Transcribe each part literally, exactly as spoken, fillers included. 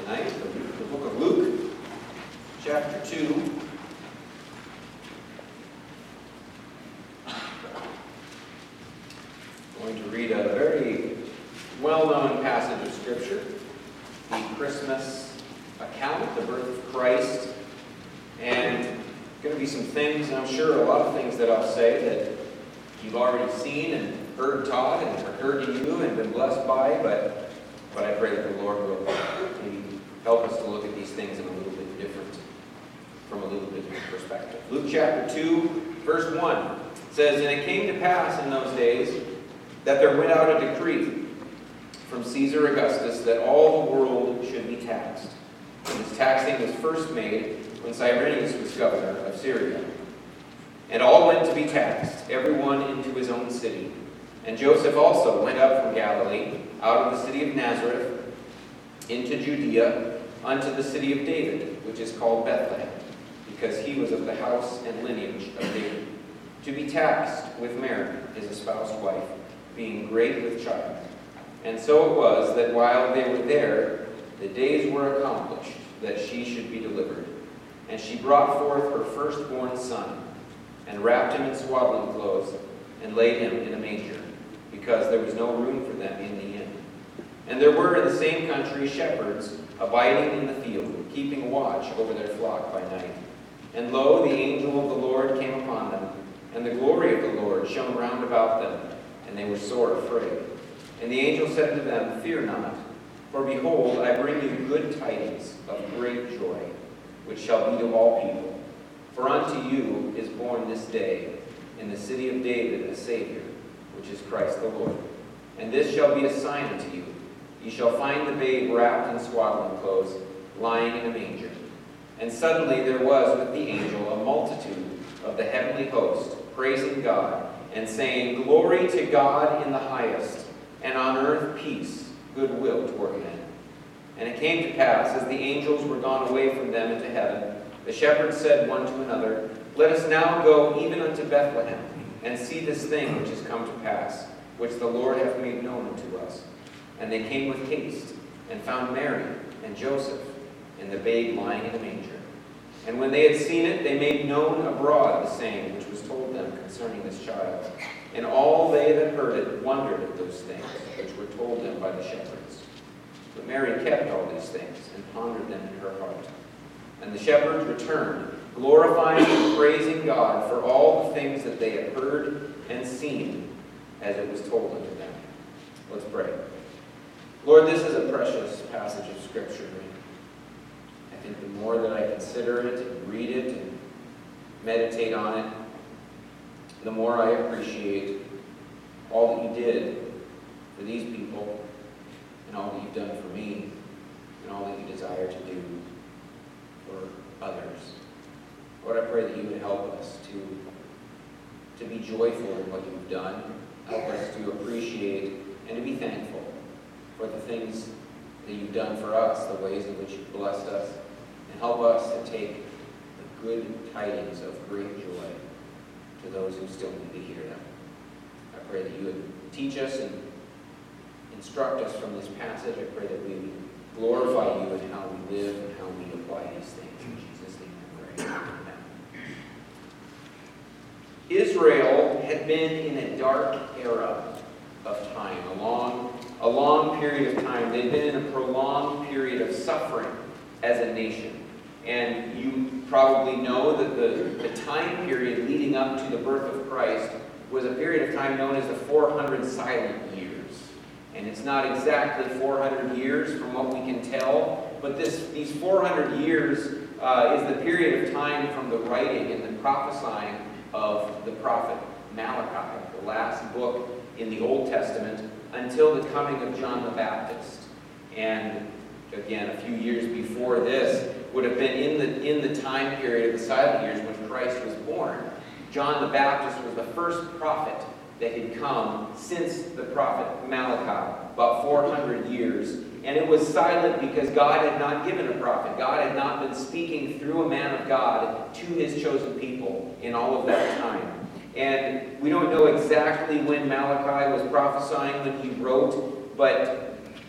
tonight, the, the book of Luke, chapter two. I'm going to read a very well-known passage of Scripture, the Christmas account, the birth of Christ, and going to be some things, and I'm sure a lot of things that I'll say that you've already seen and heard taught and heard to you and been blessed by, but, but I pray that the Lord will maybe help us to look at these things in a little bit different, from a little bit different perspective. Luke chapter two, verse one says, "And it came to pass in those days that there went out a decree from Caesar Augustus that all the world should be taxed. And this taxing was first made when Cyrenius was governor of Syria. And all went to be taxed, every one into his own city. And Joseph also went up from Galilee, out of the city of Nazareth, into Judea, unto the city of David, which is called Bethlehem, because he was of the house and lineage of David, to be taxed with Mary, his espoused wife, being great with child. And so it was that while they were there, the days were accomplished that she should be delivered. And she brought forth her firstborn son, and wrapped him in swaddling clothes, and laid him in a manger, because there was no room for them in the inn. And there were in the same country shepherds abiding in the field, keeping watch over their flock by night. And lo, the angel of the Lord came upon them, and the glory of the Lord shone round about them, and they were sore afraid. And the angel said to them, Fear not, for behold, I bring you good tidings of great joy, which shall be to all people. For unto you is born this day in the city of David a Savior, which is Christ the Lord. And this shall be a sign unto you. Ye shall find the babe wrapped in swaddling clothes, lying in a manger. And suddenly there was with the angel a multitude of the heavenly host, praising God, and saying, Glory to God in the highest, and on earth peace, goodwill toward men. And it came to pass, as the angels were gone away from them into heaven, the shepherds said one to another, Let us now go even unto Bethlehem, and see this thing which is come to pass, which the Lord hath made known unto us. And they came with haste, and found Mary and Joseph, and the babe lying in a manger. And when they had seen it, they made known abroad the saying which was told them concerning this child. And all they that heard it wondered at those things which were told them by the shepherds. But Mary kept all these things, and pondered them in her heart. And the shepherds returned, glorifying and praising God for all the things that they had heard and seen, as it was told unto them." Let's pray. Lord, this is a precious passage of Scripture. I think the more that I consider it and read it and meditate on it, the more I appreciate all that you did for these people, and all that you've done for me, and all that you desire to do for others. Lord, I pray that you would help us to, to be joyful in what you've done, help us to appreciate and to be thankful for the things that you've done for us, the ways in which you've blessed us, and help us to take the good tidings of great joy to those who still need to hear them. I pray that you would teach us and instruct us from this passage. I pray that we would glorify you in how we live and how we apply these things. In Jesus' name I pray. Amen. Israel had been in a dark era of time, a long, a long period of time. They'd been in a prolonged period of suffering as a nation. And you probably know that the, the time period leading up to the birth of Christ was a period of time known as the four hundred silent years. And it's not exactly four hundred years from what we can tell, but this, these four hundred years uh, is the period of time from the writing and the prophesying of the prophet Malachi, the last book in the Old Testament, until the coming of John the Baptist. And again, a few years before this would have been in the, in the time period of the silent years when Christ was born. John the Baptist was the first prophet that had come since the prophet Malachi, about four hundred years. And it was silent because God had not given a prophet. God had not been speaking through a man of God to his chosen people in all of that time. And we don't know exactly when Malachi was prophesying when he wrote, but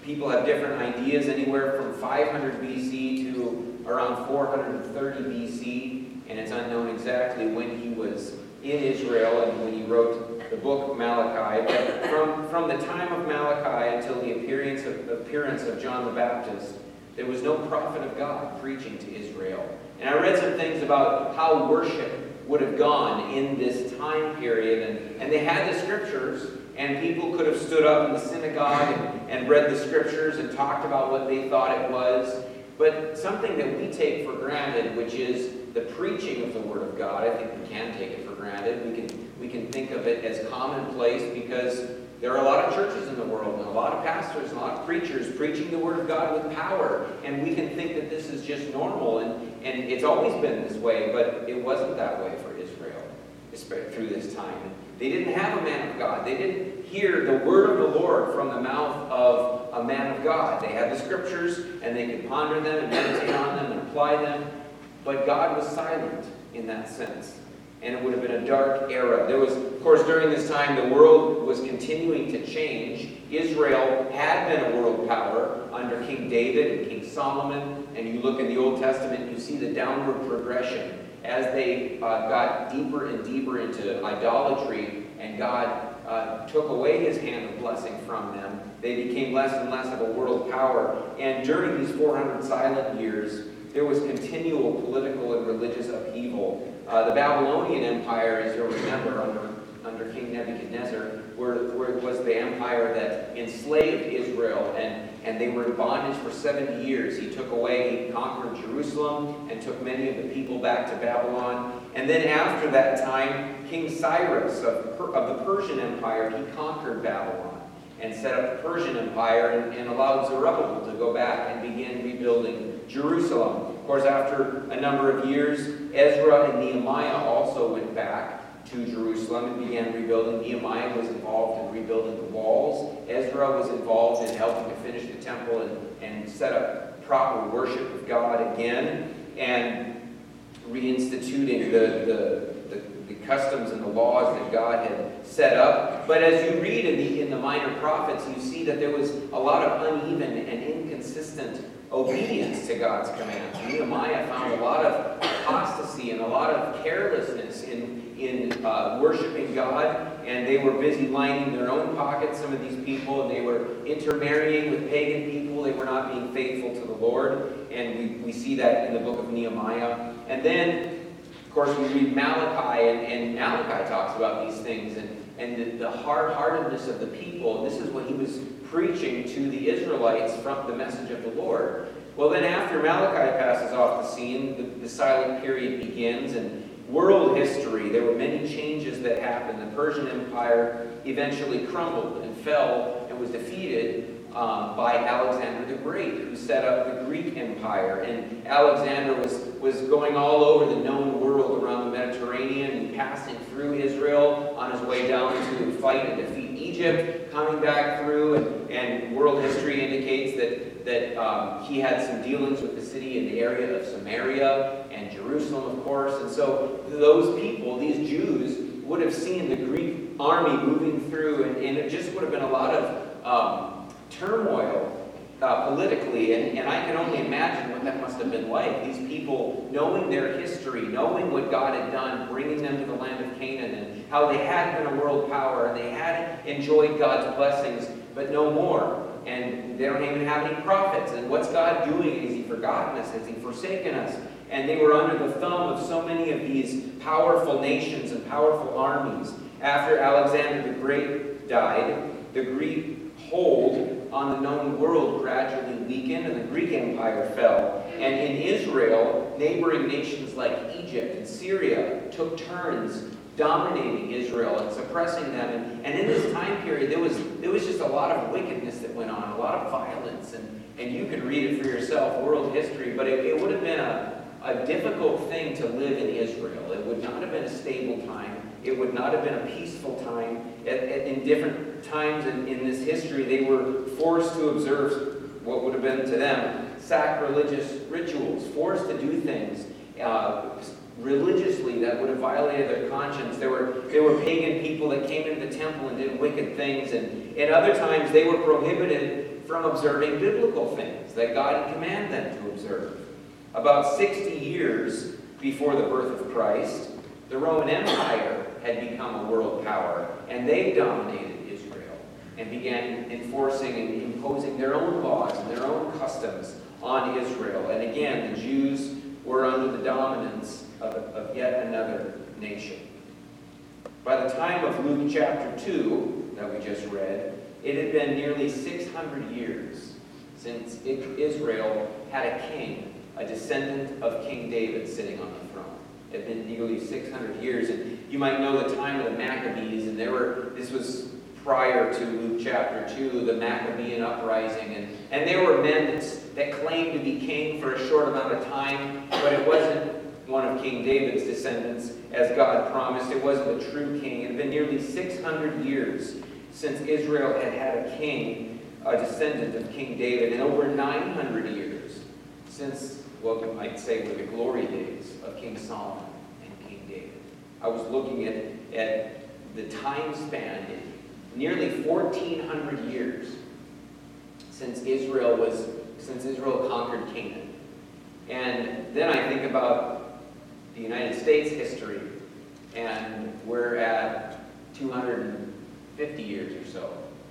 people have different ideas, anywhere from five hundred B C to around four hundred thirty B C, and it's unknown exactly when he was in Israel and when he wrote the book of Malachi. But from, from the time of Malachi until the appearance of, appearance of John the Baptist, there was no prophet of God preaching to Israel. And I read some things about how worship would have gone in this time period, and, and they had the scriptures, and people could have stood up in the synagogue and, and read the scriptures and talked about what they thought it was. But something that we take for granted, which is the preaching of the Word of God, I think we can take it for granted. We can, we can think of it as commonplace because there are a lot of churches in the world and a lot of pastors and a lot of preachers preaching the Word of God with power. And we can think that this is just normal, and, and it's always been this way, but it wasn't that way for Israel through this time. They didn't have a man of God. They didn't hear the word of the Lord from the mouth of a man of God. They had the scriptures, and they could ponder them and meditate on them and apply them. But God was silent in that sense. And it would have been a dark era. There was, of course, during this time, the world was continuing to change. Israel had been a world power under King David and King Solomon. And you look in the Old Testament, you see the downward progression as they uh, got deeper and deeper into idolatry, and God uh, took away his hand of blessing from them. They became less and less of a world power. And during these four hundred silent years, there was continual political and religious upheaval. Uh, the Babylonian Empire, as you'll remember, under, under King Nebuchadnezzar, were, were, was the empire that enslaved Israel, and, and they were in bondage for seventy years. He took away, he conquered Jerusalem, and took many of the people back to Babylon. And then after that time, King Cyrus of, of the Persian Empire, he conquered Babylon and set up the Persian Empire, and, and allowed Zerubbabel to go back and begin rebuilding Jerusalem. Of course, after a number of years, Ezra and Nehemiah also went back to Jerusalem and began rebuilding. Nehemiah was involved in rebuilding the walls. Ezra was involved in helping to finish the temple and, and set up proper worship of God again, and reinstituting the, the, the, the customs and the laws that God had set up. But as you read in the, in the minor prophets, you see that there was a lot of uneven and inconsistent obedience to God's commands. Nehemiah found a lot of apostasy and a lot of carelessness in, in uh, worshiping God, and they were busy lining their own pockets, some of these people, and they were intermarrying with pagan people. They were not being faithful to the Lord, and we, we see that in the book of Nehemiah. And then, of course, we read Malachi, and, and Malachi talks about these things, and, and the, the hard-heartedness of the people. This is what he was preaching to the Israelites from the message of the Lord. Well, then after Malachi passes off the scene, the, the silent period begins, and world history, there were many changes that happened. The Persian Empire eventually crumbled and fell and was defeated um, by Alexander the Great, who set up the Greek Empire. And Alexander was, was going all over the known world around the Mediterranean and passing through Israel on his way down to fight and defeat Egypt, coming back through, and, and world history indicates that, that um, he had some dealings with the city in the area of Samaria and Jerusalem, of course. And so those people, these Jews, would have seen the Greek army moving through, and, and it just would have been a lot of um, turmoil uh, politically, and, and I can only imagine what that must have been like. These people, knowing their history, knowing what God had done, bringing them to the land of Canaan, and how they had been a world power, and they had enjoyed God's blessings, but no more. And they don't even have any prophets. And what's God doing? Has he forgotten us? Has he forsaken us? And they were under the thumb of so many of these powerful nations and powerful armies. After Alexander the Great died, the Greek hold on the known world gradually weakened, and the Greek Empire fell. And in Israel, neighboring nations like Egypt and Syria took turns dominating Israel and suppressing them. And, and in this time period, there was, there was just a lot of wickedness that went on, a lot of violence. And, and you can read it for yourself, world history, but it, it would have been a, a difficult thing to live in Israel. It would not have been a stable time. It would not have been a peaceful time. At, at, in different times in, in this history, they were forced to observe what would have been to them sacrilegious rituals, forced to do things uh, religiously that would have violated their conscience. There were, there were pagan people that came into the temple and did wicked things, and at other times they were prohibited from observing biblical things that God had commanded them to observe. About sixty years before the birth of Christ, the Roman Empire had become a world power, and they dominated Israel and began enforcing and imposing their own laws and their own customs on Israel. And again, the Jews were under the dominance of, of yet another nation. By the time of Luke chapter two, that we just read, it had been nearly six hundred years since Israel had a king, a descendant of King David sitting on the throne. It had been nearly six hundred years. And you might know the time of the Maccabees, and there were, this was prior to Luke chapter two, the Maccabean uprising. And, and there were men that, that claimed to be king for a short amount of time, but it wasn't one of King David's descendants, as God promised. It wasn't a true king. It had been nearly six hundred years since Israel had had a king, a descendant of King David, and over nine hundred years since, well, you might say, were the glory days of King Solomon and King David. I was looking at, at the time span, nearly fourteen hundred years since Israel was, since Israel conquered Canaan. And then I think about the United States history, and we're at two hundred fifty years or so.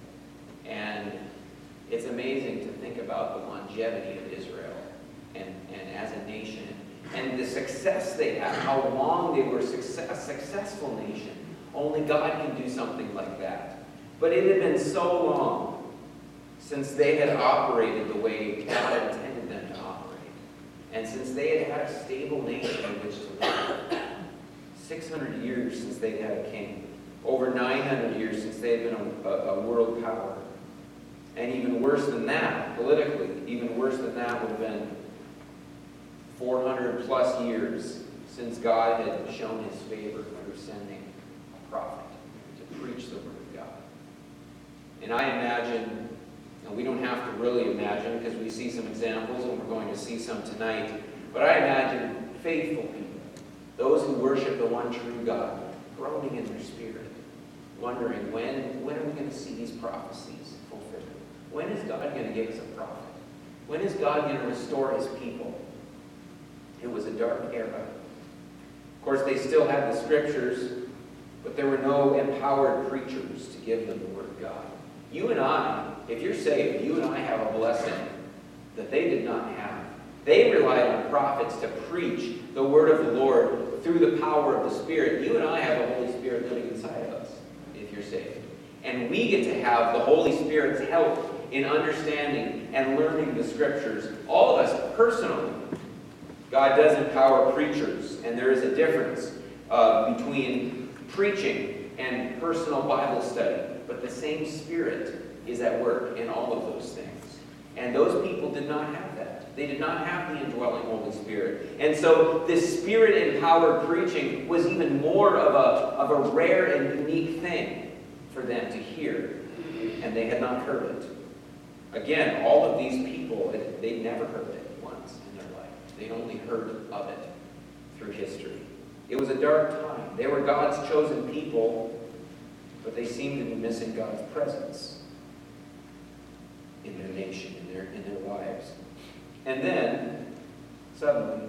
And it's amazing to think about the longevity of Israel and, and as a nation, and the success they have, how long they were success, a successful nation. Only God can do something like that. But it had been so long since they had operated the way God intended them to operate. And since they had had a stable nation in which to live. six hundred years since they had a king. Over nine hundred years since they had been a, a, a world power. And even worse than that, politically, even worse than that would have been four hundred plus years since God had shown his favor through sending a prophet to preach the word of God. And I imagine, and we don't have to really imagine because we see some examples and we're going to see some tonight, but I imagine faithful people, those who worship the one true God, groaning in their spirit, wondering, when, when are we going to see these prophecies fulfilled? When is God going to give us a prophet? When is God going to restore his people? It was a dark era. Of course, they still had the scriptures, but there were no empowered preachers to give them the word of God. You and I, if you're saved, you and I have a blessing that they did not have. They relied on prophets to preach the word of the Lord through the power of the Spirit. You and I have the Holy Spirit living inside of us, if you're saved. And we get to have the Holy Spirit's help in understanding and learning the scriptures. All of us personally. God does empower preachers, and there is a difference uh, between preaching and personal Bible study. But the same Spirit is at work in all of those things. And those people did not have that. They did not have the indwelling Holy Spirit. And so this Spirit-empowered preaching was even more of a, of a rare and unique thing for them to hear. And they had not heard it. Again, all of these people, they'd never heard it once in their life. They'd only heard of it through history. It was a dark time. They were God's chosen people, but they seemed to be missing God's presence in their nation, in their, in their lives. And then, suddenly,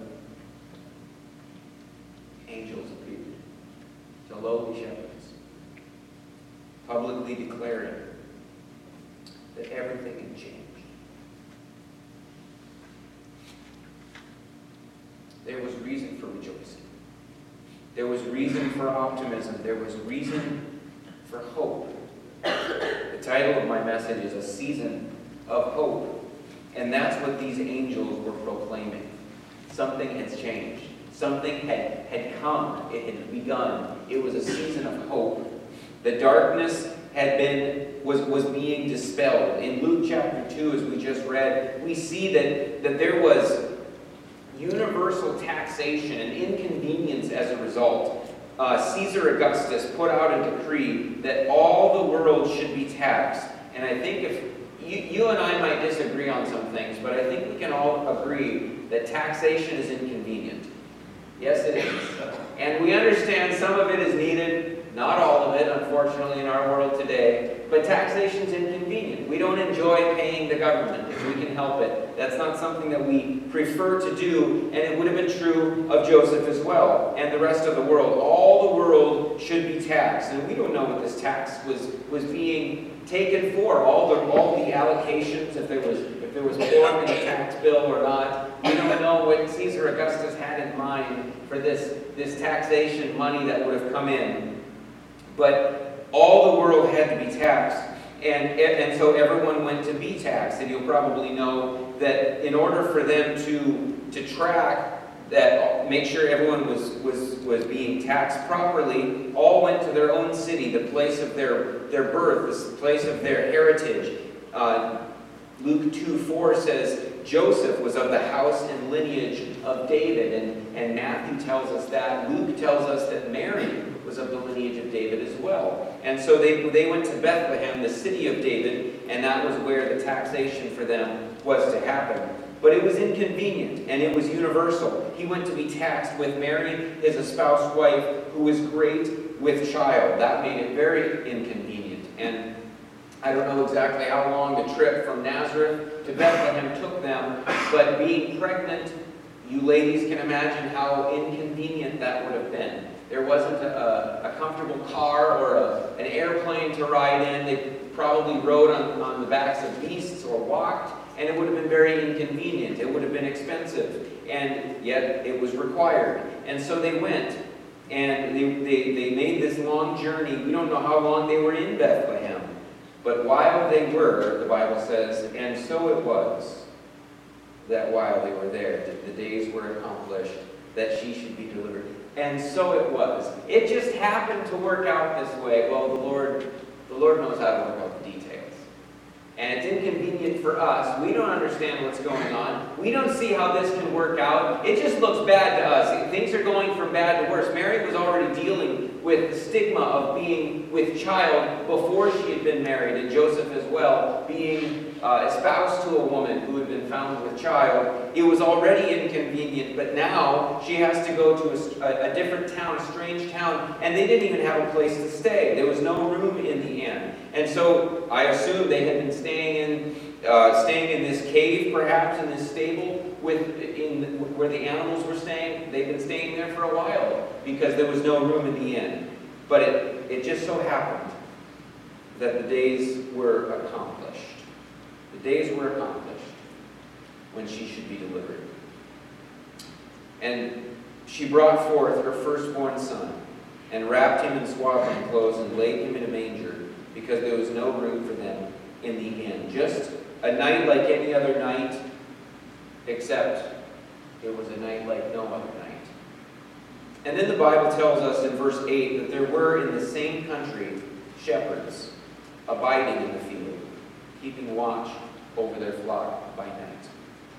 angels appeared to lowly shepherds, publicly declaring that everything had changed. There was reason for rejoicing. There was reason for optimism. There was reason for hope. The title of my message is A Season of Hope. And that's what these angels were proclaiming. Something has changed. Something had, had come. It had begun. It was a season of hope. The darkness had been, was, was being dispelled. In Luke chapter two, as we just read, we see that, that there was universal taxation and inconvenience as a result. Uh, Caesar Augustus put out a decree that all the world should be taxed. And I think if you, you and I might disagree on some things, but I think we can all agree that taxation is inconvenient. Yes, it is. And we understand some of it is needed, not all of it, unfortunately, in our world today. But taxation is inconvenient. inconvenient. We don't enjoy paying the government if we can help it. That's not something that we prefer to do, and it would have been true of Joseph as well, and the rest of the world. All the world should be taxed, and we don't know what this tax was, was being taken for. All the, all the allocations, if there was if there was pork in the tax bill or not. We don't know what Caesar Augustus had in mind for this, this taxation money that would have come in. But all the world had to be taxed, and, and so everyone went to be taxed. And you'll probably know that in order for them to, to track that, make sure everyone was, was, was being taxed properly, all went to their own city, the place of their, their birth, the place of their heritage. Uh, Luke two four says, Joseph was of the house and lineage of David, and, and Matthew tells us that. Luke tells us that Mary was of the lineage of David as well. And so they, they went to Bethlehem, the city of David, and that was where the taxation for them was to happen. But it was inconvenient, and it was universal. He went to be taxed with Mary, his espoused wife, who was great with child. That made it very inconvenient. And I don't know exactly how long the trip from Nazareth to Bethlehem took them, but being pregnant, you ladies can imagine how inconvenient that would have been. There wasn't a, a comfortable car or a, an airplane to ride in. They probably rode on, on the backs of beasts or walked, and it would have been very inconvenient. It would have been expensive, and yet it was required. And so they went, and they, they, they made this long journey. We don't know how long they were in Bethlehem. But while they were, the Bible says, and so it was, that while they were there, the days were accomplished, that she should be delivered. And so it was. It just happened to work out this way. Well, the Lord, the Lord knows how to work out the details. And it's inconvenient for us. We don't understand what's going on. We don't see how this can work out. It just looks bad to us. Things are going from bad to worse. Mary was already dealing with the stigma of being with child before she had been married, and Joseph as well, being uh, espoused to a woman who had been found with child. It was already inconvenient, but now she has to go to a, a different town, a strange town, and they didn't even have a place to stay. There was no room in the inn. And so I assume they had been staying in, uh, staying in this cave, perhaps in this stable, with in where the animals were staying. They'd been staying there for a while because there was no room in the inn. But it, it just so happened that the days were accomplished. The days were accomplished when she should be delivered. And she brought forth her firstborn son, and wrapped him in swaddling clothes, and laid him in a manger, because there was no room for them in the inn. Just a night like any other night, except it was a night like no other night. And then the Bible tells us in verse eight that there were in the same country shepherds abiding in the field, keeping watch over their flock by night.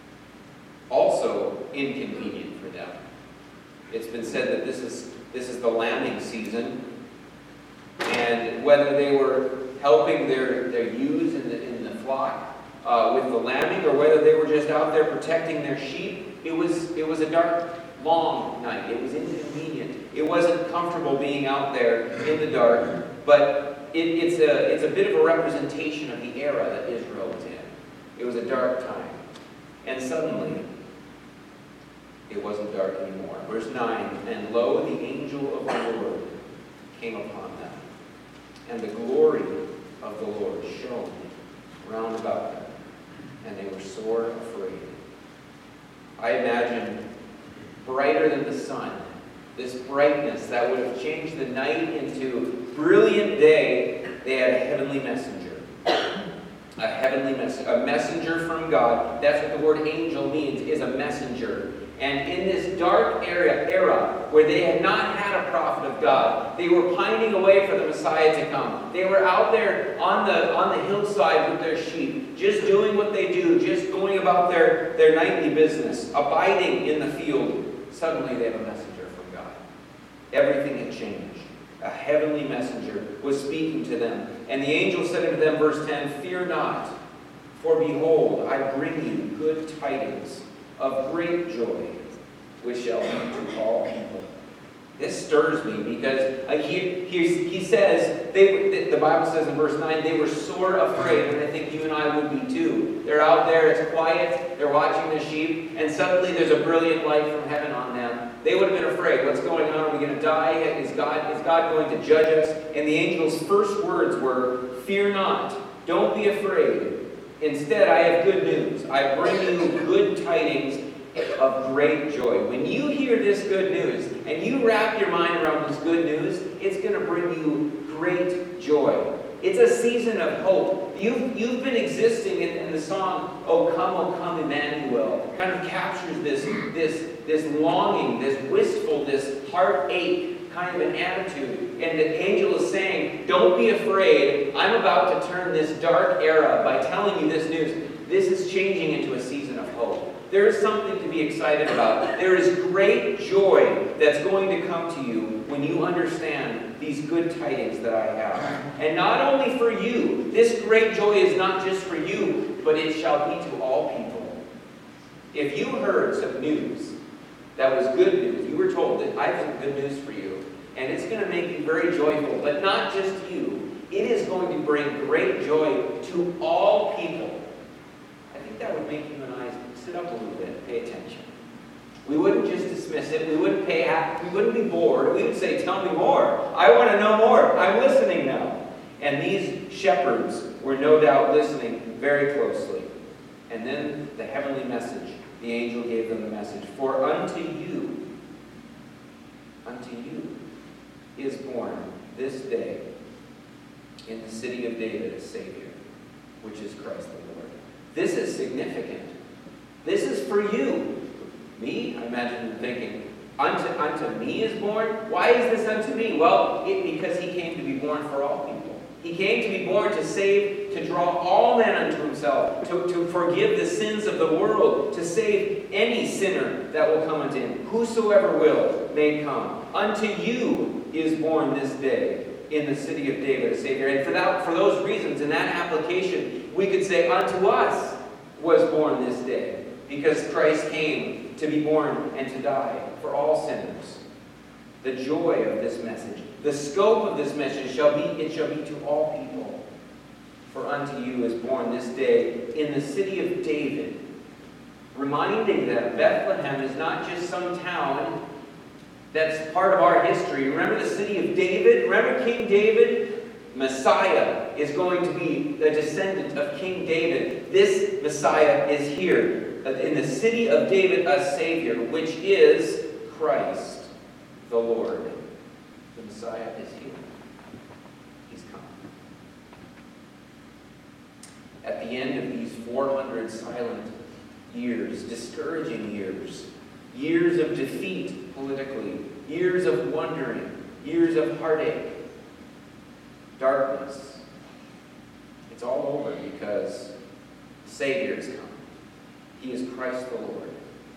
Also inconvenient for them. It's been said that this is, this is the lambing season, and whether they were helping their, their ewes in the, in the flock uh, with the lambing, or whether they were just out there protecting their sheep, it was, it was a dark, long night. It was inconvenient. It wasn't comfortable being out there in the dark, but it, it's, a, it's a bit of a representation of the era that Israel was in. It was a dark time. And suddenly, it wasn't dark anymore. Verse nine, and lo, the angel of the Lord came upon them, and the glory of the Lord shone round about them, and they were sore afraid. I imagine brighter than the sun, this brightness that would have changed the night into brilliant day. They had a heavenly messenger. A heavenly messenger. A messenger from God. That's what the word angel means, is a messenger. And in this dark era, era where they had not had a prophet of God, they were pining away for the Messiah to come. They were out there on the, on the hillside with their sheep, just doing what they do, just going about their, their nightly business, abiding in the field. Suddenly they have a messenger from God. Everything had changed. A heavenly messenger was speaking to them. And the angel said unto them, verse ten, fear not, for behold, I bring you good tidings of great joy, which shall be to all people. This stirs me because uh, he, he, he says, they, the Bible says in verse nine, they were sore afraid, and I think you and I would be too. They're out there, it's quiet, they're watching the sheep, and suddenly there's a brilliant light from heaven on them. They would have been afraid. What's going on? Are we going to die? Is God, is God going to judge us? And the angel's first words were, "Fear not, don't be afraid. Instead, I have good news. I bring you good tidings of great joy." When you hear this good news, and you wrap your mind around this good news, it's going to bring you great joy. It's a season of hope. You've, you've been existing in, in the song, "O come, O come, Emmanuel." Kind of captures this, this, this longing, this wistful, this heartache kind of an attitude. And the angel is saying, don't be afraid. I'm about to turn this dark era by telling you this news. This is changing into a season of hope. There is something to be excited about. There is great joy that's going to come to you when you understand these good tidings that I have. And not only for you. This great joy is not just for you, but it shall be to all people. If you heard some news that was good news, you were told that I have some good news for you, and it's going to make you very joyful, but not just you. It is going to bring great joy to all people. I think that would make you and I sit up a little bit and pay attention. We wouldn't just dismiss it. We wouldn't pay. We wouldn't be bored. We would say, "Tell me more. I want to know more. I'm listening now." And these shepherds were no doubt listening very closely. And then the heavenly message. The angel gave them the message. "For unto you, unto you is born this day in the city of David a Savior, which is Christ the Lord." This is significant. This is for you. Me? I imagine them thinking, unto, unto me is born? Why is this unto me? Well, it, because he came to be born for all people. He came to be born to save, to draw all men unto himself, to, to forgive the sins of the world, to save any sinner that will come unto him. Whosoever will may come. Unto you is born this day in the city of David a Savior. And for that, for those reasons, in that application, we could say, unto us was born this day, because Christ came to be born and to die for all sinners. The joy of this message, the scope of this message shall be, it shall be to all people. For unto you is born this day in the city of David. Reminding them Bethlehem is not just some town that's part of our history. Remember the city of David? Remember King David? Messiah is going to be a descendant of King David. This Messiah is here. In the city of David, a Savior, which is Christ the Lord. The Messiah is here. He's come. At the end of these four hundred silent years, discouraging years, years of defeat politically, years of wondering, years of heartache, darkness, it's all over because the Savior has come. He is Christ the Lord.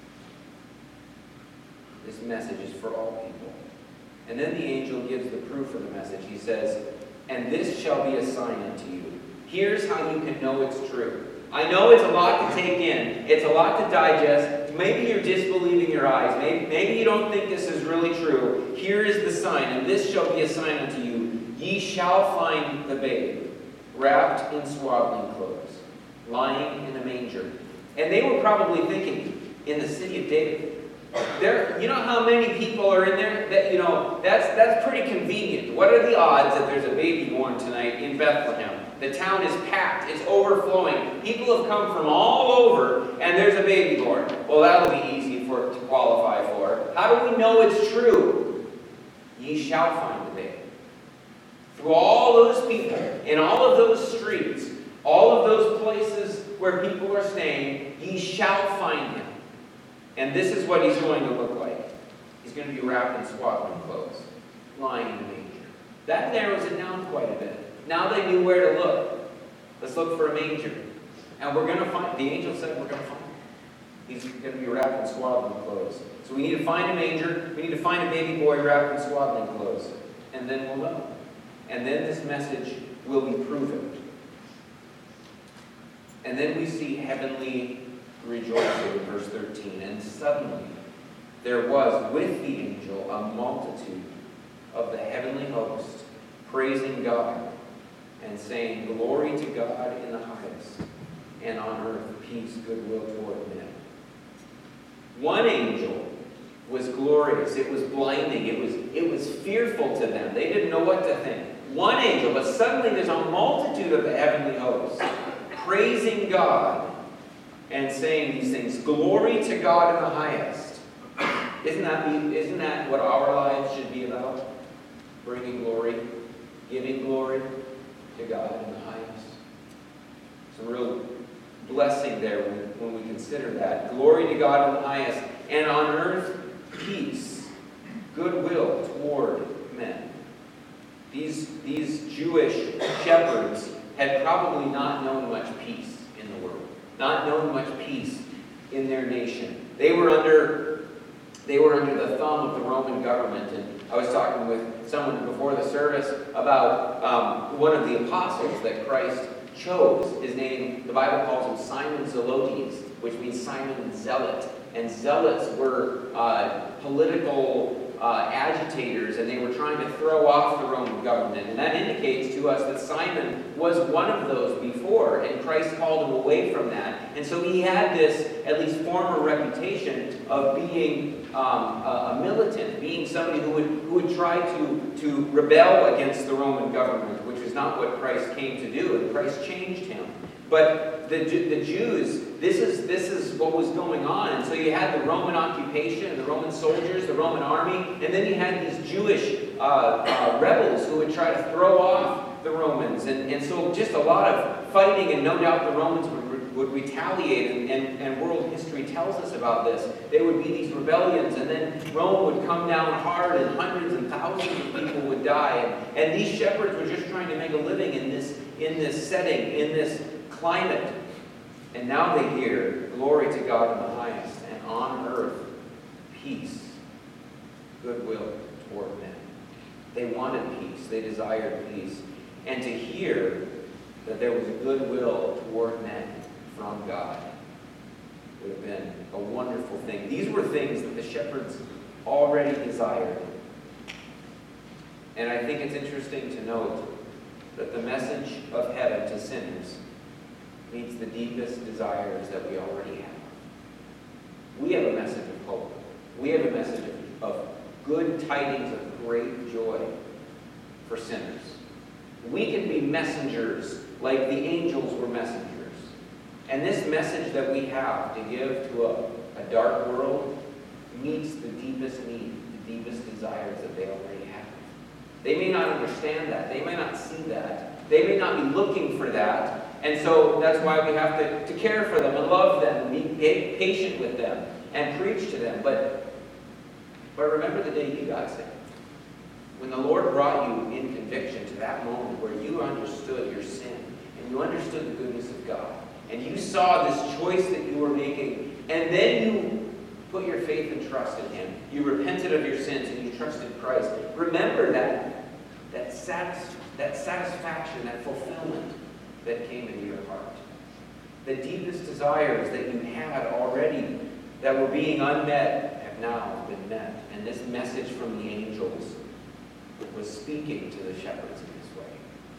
This message is for all people. And then the angel gives the proof of the message. He says, "And this shall be a sign unto you." Here's how you can know it's true. I know it's a lot to take in. It's a lot to digest. Maybe you're disbelieving your eyes. Maybe, maybe you don't think this is really true. Here is the sign, and this shall be a sign unto you. Ye shall find the babe, wrapped in swaddling clothes, lying in a manger. And they were probably thinking, in the city of David, there, you know how many people are in there? That, you know, that's, that's pretty convenient. What are the odds that there's a baby born tonight in Bethlehem? The town is packed. It's overflowing. People have come from all over, and there's a baby born. Well, that'll be easy for to qualify for. How do we know it's true? Ye shall find the baby. Through all those people, in all of those streets, all of those places where people are staying, ye shall find him. And this is what he's going to look like. He's going to be wrapped in swaddling clothes, lying in a manger. That narrows it down quite a bit. Now they knew where to look. Let's look for a manger. And we're going to find, the angel said we're going to find him. He's going to be wrapped in swaddling clothes. So we need to find a manger. We need to find a baby boy wrapped in swaddling clothes. And then we'll know. And then this message will be proven. And then we see heavenly rejoicing in verse thirteen. And suddenly there was with the angel a multitude of the heavenly host, praising God and saying, "Glory to God in the highest, and on earth peace, goodwill toward men." One angel was glorious. It was blinding. It was, it was fearful to them. They didn't know what to think. One angel, but suddenly there's a multitude of the heavenly hosts praising God and saying these things. Glory to God in the highest. Isn't that, isn't that what our lives should be about? Bringing glory, giving glory to God in the highest. Some real blessing there when, when we consider that. Glory to God in the highest, and on earth peace, goodwill toward men. These, these Jewish shepherds had probably not known much peace in the world, not known much peace in their nation. They were under, they were under the thumb of the Roman government. And I was talking with someone before the service about um, one of the apostles that Christ chose. His name, the Bible calls him Simon Zelotes, which means Simon Zealot. And zealots were uh, political uh, agitators, and they were trying to throw off the Roman government. And that indicates to us that Simon was one of those before, and Christ called him away from that. And so he had this, at least former reputation of being um, a, a militant, being somebody who would, who would try to, to rebel against the Roman government, which is not what Christ came to do, and Christ changed him. But the, the Jews, this is, this is what was going on. And so you had the Roman occupation, the Roman soldiers, the Roman army, and then you had these Jewish uh, uh, rebels who would try to throw off the Romans. And, and so just a lot of fighting, and no doubt the Romans would, would retaliate, and, and, and world history tells us about this. There would be these rebellions, and then Rome would come down hard, and hundreds and thousands of people would die. And, and these shepherds were just trying to make a living in this, in this setting, in this climate. And now they hear, glory to God in the highest, and on earth, peace, goodwill toward men. They wanted peace. They desired peace. And to hear that there was goodwill toward men from God would have been a wonderful thing. These were things that the shepherds already desired. And I think it's interesting to note that the message of heaven to sinners meets the deepest desires that we already have. We have a message of hope. We have a message of, of good tidings of great joy for sinners. We can be messengers like the angels were messengers. And this message that we have to give to a, a dark world meets the deepest need, the deepest desires that they already have. They may not understand that. They may not see that. They may not be looking for that. And so that's why we have to, to care for them and love them and be patient with them and preach to them. But, but remember the day you got saved. When the Lord brought you in conviction to that moment where you understood your sin and you understood the goodness of God and you saw this choice that you were making, and then you put your faith and trust in Him. You repented of your sins and you trusted Christ. Remember that, that, satis that satisfaction, that fulfillment that came into your heart. The deepest desires that you had already that were being unmet have now been met. And this message from the angels was speaking to the shepherds in this way.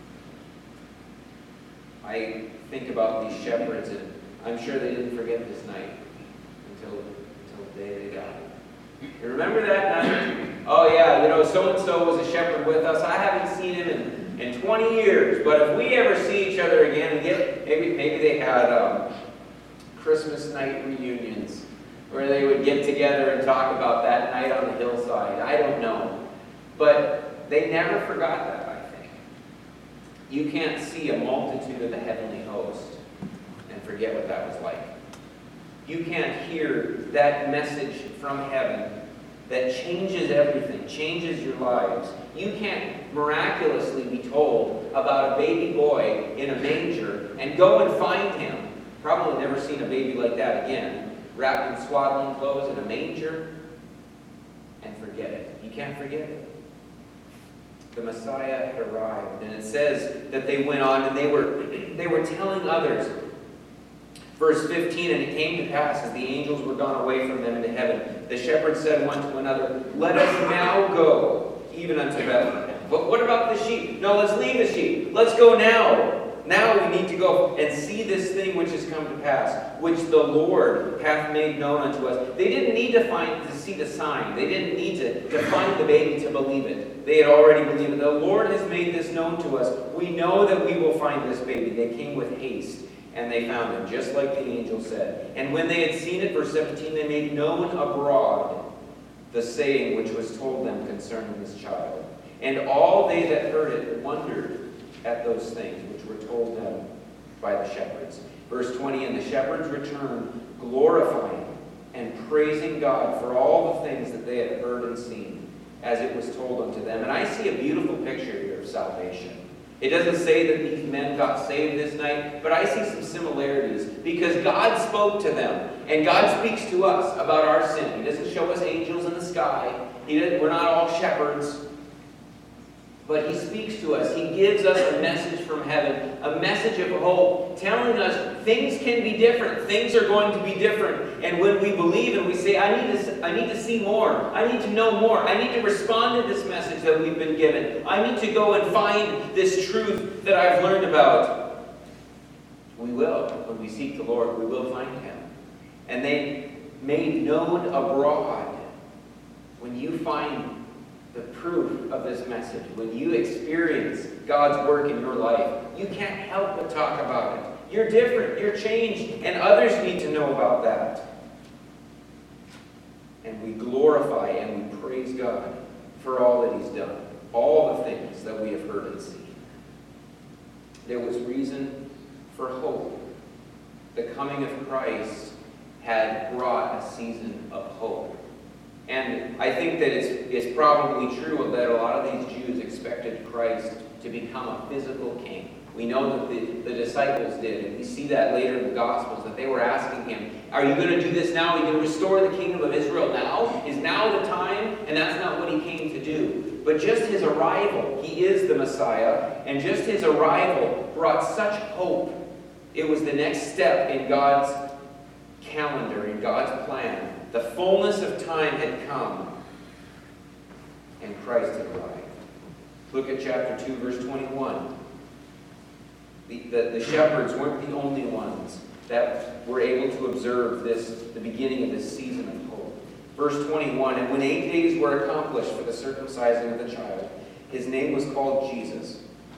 I think about these shepherds, and I'm sure they didn't forget this night until, until the day they died. You remember that night? Oh yeah, you know, so-and-so was a shepherd with us. I haven't seen him in in twenty years, but if we ever see each other again and get, maybe, maybe they had um, Christmas night reunions where they would get together and talk about that night on the hillside. I don't know. But they never forgot that, I think. You can't see a multitude of the heavenly host and forget what that was like. You can't hear that message from heaven that changes everything, changes your lives. You can't miraculously be told about a baby boy in a manger and go and find him. Probably never seen a baby like that again, wrapped in swaddling clothes in a manger, and forget it. You can't forget it. The Messiah had arrived, and it says that they went on and they were, they were telling others. Verse fifteen, and it came to pass, as the angels were gone away from them into heaven, the shepherds said one to another, let us now go, even unto Bethlehem. But what about the sheep? No, let's leave the sheep. Let's go now. Now we need to go and see this thing which has come to pass, which the Lord hath made known unto us. They didn't need to find to see the sign. They didn't need to, to find the baby to believe it. They had already believed it. The Lord has made this known to us. We know that we will find this baby. They came with haste, and they found him, just like the angel said. And when they had seen it, verse seventeen, they made known abroad the saying which was told them concerning this child. And all they that heard it wondered at those things which were told them by the shepherds. Verse twenty, and the shepherds returned, glorifying and praising God for all the things that they had heard and seen, as it was told unto them. And I see a beautiful picture here of salvation. It doesn't say that these men got saved this night, but I see some similarities, because God spoke to them, and God speaks to us about our sin. He doesn't show us angels in the sky. He doesn't, we're not all shepherds. But He speaks to us. He gives us a message from heaven, a message of hope, telling us things can be different. Things are going to be different. And when we believe and we say, I need to, I need to see more. I need to know more. I need to respond to this message that we've been given. I need to go and find this truth that I've learned about. We will. When we seek the Lord, we will find Him. And they made known abroad. When you find the proof of this message, when you experience God's work in your life, you can't help but talk about it. You're different, you're changed, and others need to know about that. And we glorify and we praise God for all that He's done, all the things that we have heard and seen. There was reason for hope. The coming of Christ had brought a season of hope. And I think that it's, it's probably true that a lot of these Jews expected Christ to become a physical king. We know that the, the disciples did, and we see that later in the Gospels, that they were asking Him, are you going to do this now? Are you going to restore the kingdom of Israel now? Is now the time? And that's not what He came to do. But just His arrival, He is the Messiah, and just His arrival brought such hope. It was the next step in God's calendar, in God's plan. The fullness of time had come, and Christ had arrived. Look at chapter two, verse twenty-one. The, the, the shepherds weren't the only ones that were able to observe this, the beginning of this season of hope. Verse twenty-one, and when eight days were accomplished for the circumcising of the child, His name was called Jesus,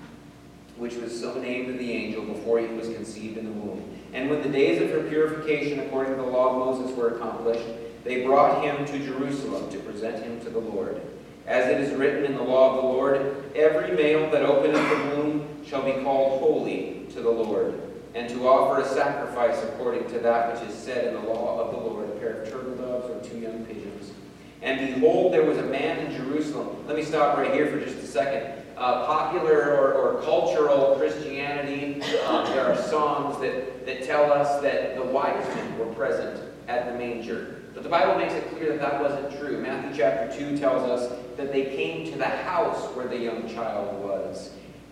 which was so named of the angel before He was conceived in the womb. And when the days of her purification according to the law of Moses were accomplished, they brought Him to Jerusalem to present Him to the Lord. As it is written in the law of the Lord, every male that openeth the womb shall be called holy to the Lord, and to offer a sacrifice according to that which is said in the law of the Lord, a pair of turtle doves or two young pigeons. And behold, there was a man in Jerusalem. Let me stop right here for just a second. Uh, popular or, or cultural Christianity, uh, there are songs that, that tell us that the wise men were present at the manger. But the Bible makes it clear that that wasn't true. Matthew chapter two tells us that they came to the house where the young child was.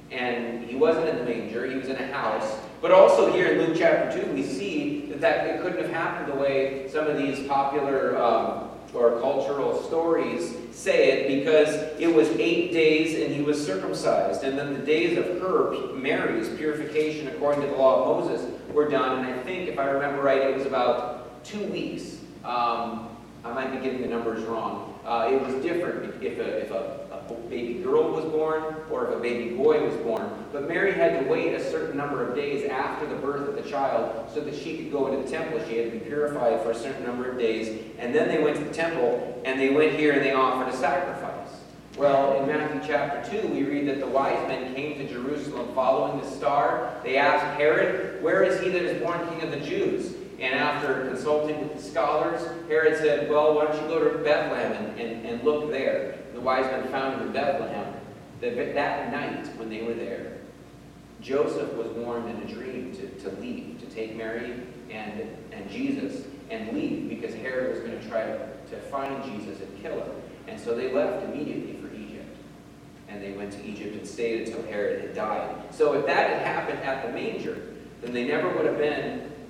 And He wasn't in the manger, He was in a house. But also here in Luke chapter two, we see that, that it couldn't have happened the way some of these popular um, or cultural stories say it, because it was eight days and He was circumcised. And then the days of her, Mary's, purification according to the law of Moses were done. And I think, if I remember right, it was about two weeks. Um, I might be getting the numbers wrong. Uh, it was different if, a, if a, a baby girl was born or if a baby boy was born. But Mary had to wait a certain number of days after the birth of the child so that she could go into the temple. She had to be purified for a certain number of days. And then they went to the temple, and they went here and they offered a sacrifice. Well, in Matthew chapter two, we read that the wise men came to Jerusalem following the star. They asked Herod, where is He that is born King of the Jews? And after consulting with the scholars, Herod said, well, why don't you go to Bethlehem and, and, and look there. The wise men found Him in Bethlehem. That, that night when they were there, Joseph was warned in a dream to, to leave, to take Mary and, and Jesus and leave, because Herod was going to try to, to find Jesus and kill Him. And so they left immediately for Egypt. And they went to Egypt and stayed until Herod had died. So if that had happened at the manger, then they never would have been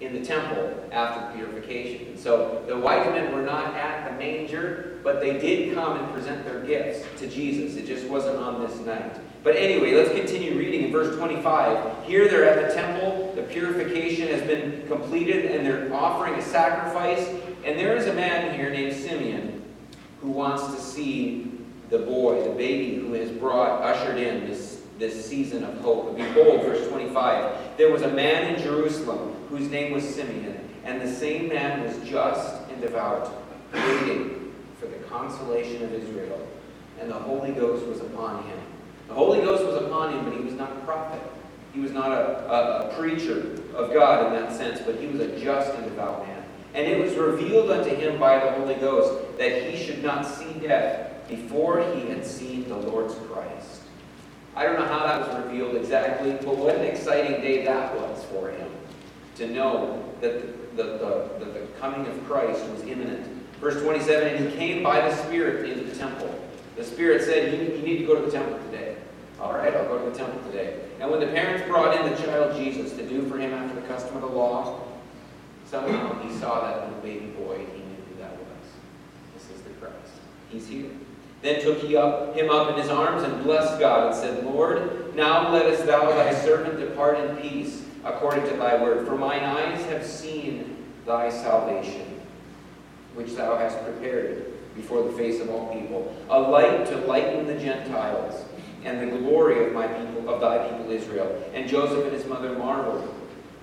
in the temple after purification. And so the wise men were not at the manger, but they did come and present their gifts to Jesus. It just wasn't on this night. But anyway, let's continue reading in verse twenty-five. Here they're at the temple. The purification has been completed, and they're offering a sacrifice. And there is a man here named Simeon who wants to see the boy, the baby who has brought, ushered in this, this season of hope. Behold, verse twenty-five, there was a man in Jerusalem whose name was Simeon, and the same man was just and devout, waiting for the consolation of Israel. And the Holy Ghost was upon him. The Holy Ghost was upon him, but he was not a prophet. He was not a, a, a preacher of God in that sense, but he was a just and devout man. And it was revealed unto him by the Holy Ghost that he should not see death before he had seen the Lord's Christ. I don't know how that was revealed exactly, but what an exciting day that was for him, to know that the, the, the, the, the coming of Christ was imminent. Verse twenty-seven, and he came by the Spirit into the temple. The Spirit said, you, you need to go to the temple today. All right, I'll go to the temple today. And when the parents brought in the child Jesus to do for him after the custom of the law, somehow he saw that little baby boy, and he knew who that was. This is the Christ. He's here. Then took he up, him up in his arms and blessed God and said, Lord, now lettest thou thy servant depart in peace, according to thy word. For mine eyes have seen thy salvation, which thou hast prepared before the face of all people, a light to lighten the Gentiles, and the glory of my people, of thy people Israel. And Joseph and his mother marveled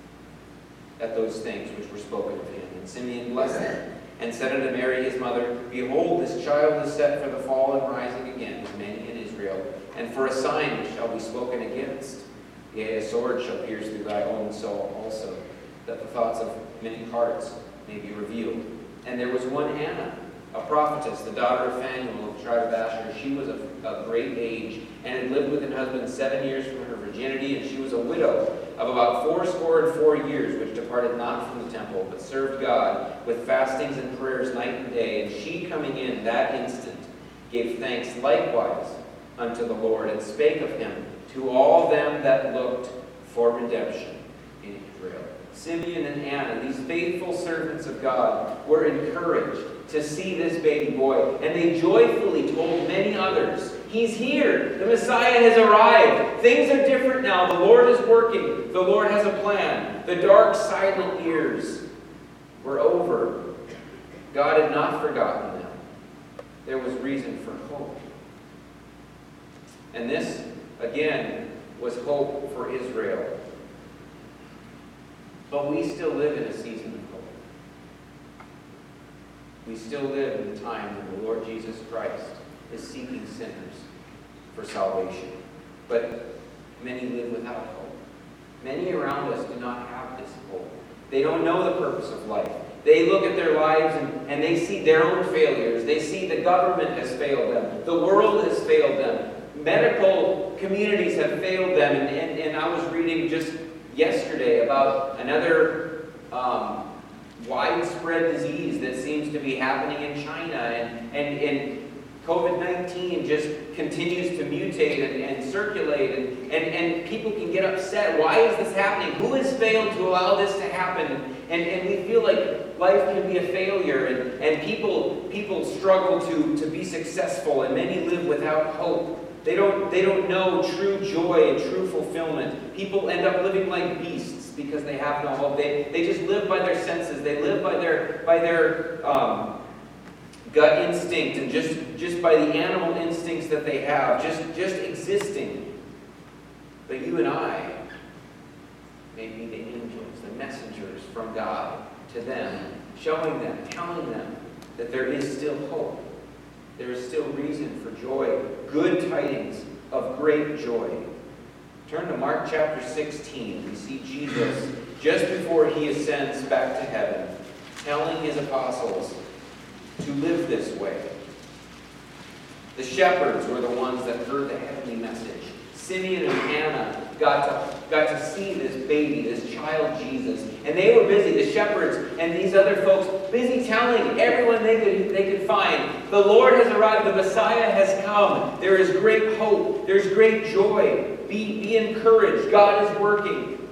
at those things which were spoken of him. And Simeon blessed them, and said unto Mary his mother, Behold, this child is set for the fall and rising again of many in Israel, and for a sign which shall be spoken against. Yea, a sword shall pierce through thy own soul also, that the thoughts of many hearts may be revealed. And there was one Anna, a prophetess, the daughter of Phanuel of the tribe of Asher. She was of, of great age, and had lived with her husband seven years from her virginity, and she was a widow of about fourscore and four years, which departed not from the temple, but served God with fastings and prayers night and day. And she coming in that instant gave thanks likewise unto the Lord, and spake of him to all them that looked for redemption in Israel. Simeon and Anna, these faithful servants of God, were encouraged to see this baby boy, and they joyfully told many others, he's here, the Messiah has arrived, things are different now, the Lord is working, the Lord has a plan. The dark, silent years were over. God had not forgotten them. There was reason for hope. And this, again, was hope for Israel. But we still live in a season of hope. We still live in the time when the Lord Jesus Christ is seeking sinners for salvation. But many live without hope. Many around us do not have this hope. They don't know the purpose of life. They look at their lives and, and they see their own failures. They see the government has failed them. The world has failed them. Medical communities have failed them. And, and, and I was reading just yesterday about another um, widespread disease that seems to be happening in China, and, and, and COVID nineteen just continues to mutate and, and circulate, and, and, and people can get upset. Why is this happening? Who has failed to allow this to happen? And, and we feel like life can be a failure, and, and people, people struggle to, to be successful, and many live without hope. They don't, they don't know true joy and true fulfillment. People end up living like beasts because they have no hope. They, they just live by their senses. They live by their, by their um, gut instinct, and just, just by the animal instincts that they have, just, just existing. But you and I may be the angels, the messengers from God to them, showing them, telling them that there is still hope. There is still reason for joy, good tidings of great joy. Turn to Mark chapter sixteen. We see Jesus, just before he ascends back to heaven, telling his apostles to live this way. The shepherds were the ones that heard the heavenly message. Simeon and Anna got to, got to see this baby, this child Jesus. And they were busy, the shepherds and these other folks, busy telling everyone they could, they could find, the Lord has arrived, the Messiah has come. There is great hope. There's great joy. Be, be encouraged. God is working.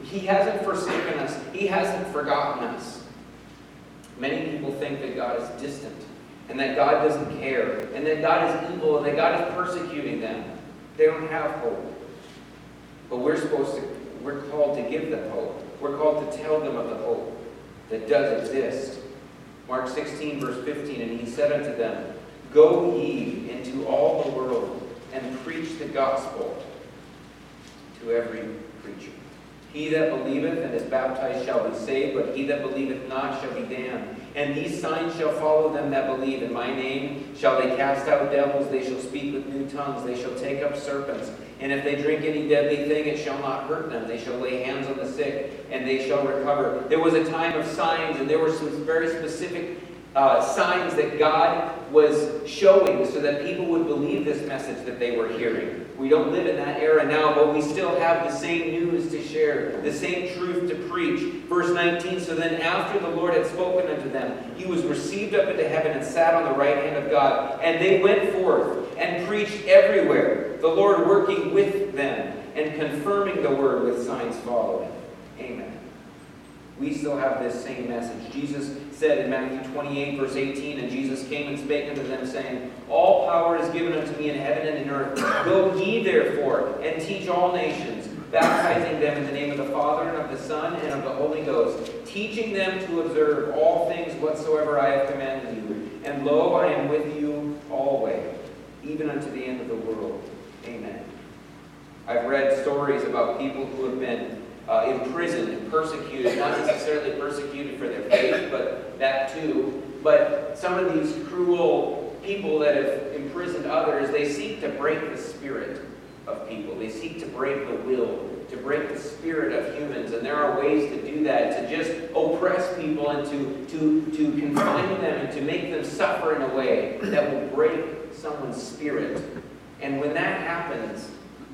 He hasn't forsaken us. He hasn't forgotten us. Many people think that God is distant, and that God doesn't care, and that God is evil, and that God is persecuting them. They don't have hope. But we're supposed to, we're called to give them hope. We're called to tell them of the hope that does exist. Mark sixteen, verse fifteen, and he said unto them, Go ye into all the world, and preach the gospel to every creature. He that believeth and is baptized shall be saved, but he that believeth not shall be damned. And these signs shall follow them that believe. In my name shall they cast out devils, they shall speak with new tongues, they shall take up serpents. And if they drink any deadly thing, it shall not hurt them. They shall lay hands on the sick, and they shall recover. There was a time of signs, and there were some very specific uh, signs that God was showing so that people would believe this message that they were hearing. We don't live in that era now, but we still have the same news to share, the same truth to preach. Verse nineteen, so then after the Lord had spoken unto them, he was received up into heaven and sat on the right hand of God. And they went forth and preached everywhere, the Lord working with them and confirming the word with signs following. Amen. We still have this same message. Jesus said in Matthew twenty-eight, verse eighteen, and Jesus came and spake unto them, saying, All power is given unto me in heaven and in earth. Go ye therefore, and teach all nations, baptizing them in the name of the Father, and of the Son, and of the Holy Ghost, teaching them to observe all things whatsoever I have commanded you. And lo, I am with you always, even unto the end of the world. Amen. I've read stories about people who have been Uh, imprisoned and persecuted, not necessarily persecuted for their faith, but that too. But some of these cruel people that have imprisoned others, they seek to break the spirit of people. They seek to break the will, to break the spirit of humans. And there are ways to do that, to just oppress people and to, to, to confine them and to make them suffer in a way that will break someone's spirit. And when that happens,